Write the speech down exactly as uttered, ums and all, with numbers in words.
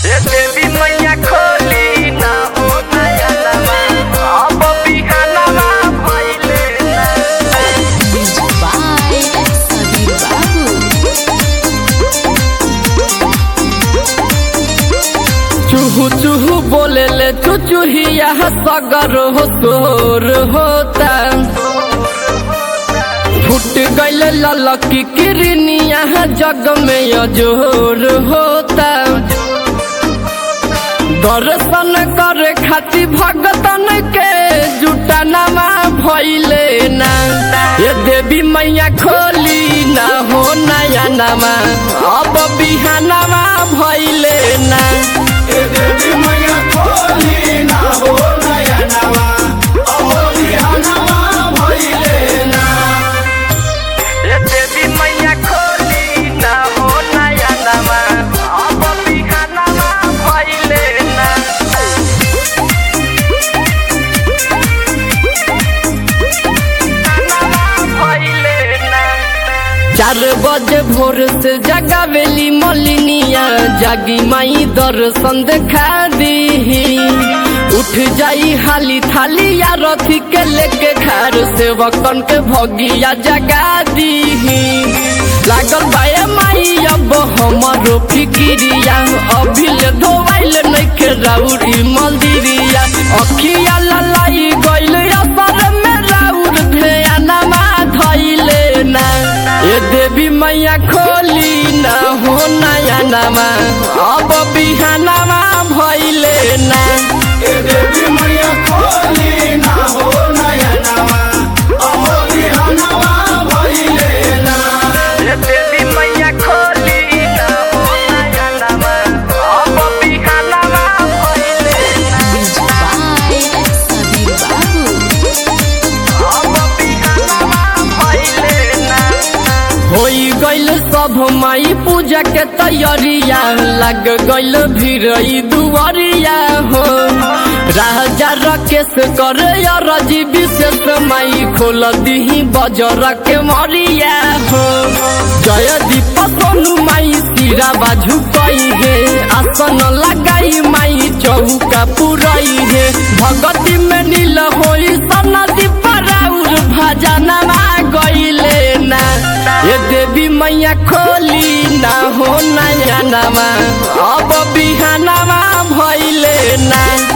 ये देवी मैया खोली ना हो नया नमा, अब बिहानवा भइले ना। Music by Sabir Babu. चूहू चूहू बोले ले चुचुहिया सगर हो शोर होता। फुट गईल ललकी किरनिया जग में अजोर होता। दर्शन करे खातिर भगतन के जुटानवा भइले ना। ये देवी मैया खोली ना हो नया नमा, अब बिहानवा भइले ना। ये देवी मैया खोली ना हो नया नवा, अब बिहानवा भइले ना। ये देवी मैया खोली ना हो नया नमा, अब बिहानवा भइले ना। बिहानवा भइले ना। चार बजे भोर से जगावेली मलिनिया, जागी माई दर्शन देखा दी। उठ जाई हाली थाली या रथी के लेके खार सेवकन के भगिया जगा दी। लागल बाए माई अब हमारो फिकिरिया, अभी ले धोवाइल नइखे राउरी मंदिरिया। अखिया ललाई गइल असर में राउर ध्यानमा धइले ना। ये देवी मैया खोली ना हो नया नमा, अब बिहानवा भइले ना। ये देवी मैया खोली ना हो नया नवा, अब बिहानवा भइले ना। ये देवी मैया खोली ना हो नया नमा, अब बिहानवा भइले ना। Music by Sabir Babu. अब बिहानवा भइले ना। होई गइल सब माई पूजा के तैयारिया, लग गइल भीरई दुआरिया हो। राजा रकेश करे रजी विशेष माई खोल दीही बजर के मरिया हो। जय दीप सोनू माई सिरा बाजू कई है, आसन लगाई माई चौका पुरई है। भगती में नील होई सनदी पराउर भजनवा गइले ना। ये देवी मैया खोली ना हो नया नमा, अब बिहानवा भइले ना।